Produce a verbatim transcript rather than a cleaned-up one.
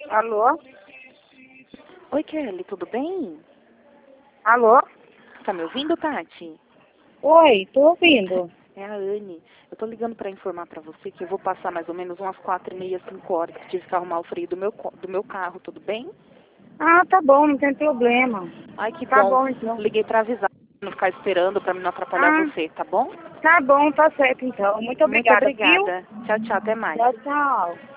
Alô? Oi, Kelly, tudo bem? Alô? Tá me ouvindo, Tati? Oi, tô ouvindo. É a Anne. Eu tô ligando pra informar pra você que eu vou passar mais ou menos umas quatro e meia, cinco horas, que tive que arrumar o freio do meu, co- do meu carro, tudo bem? Ah, tá bom, não tem problema. Ai, que Tá bom. bom, então. Liguei pra avisar, pra não ficar esperando, pra não atrapalhar Ah, você, tá bom? tá bom, tá certo então. Muito Muito obrigada, viu? obrigada. Tchau, tchau, até mais. Tchau, tchau.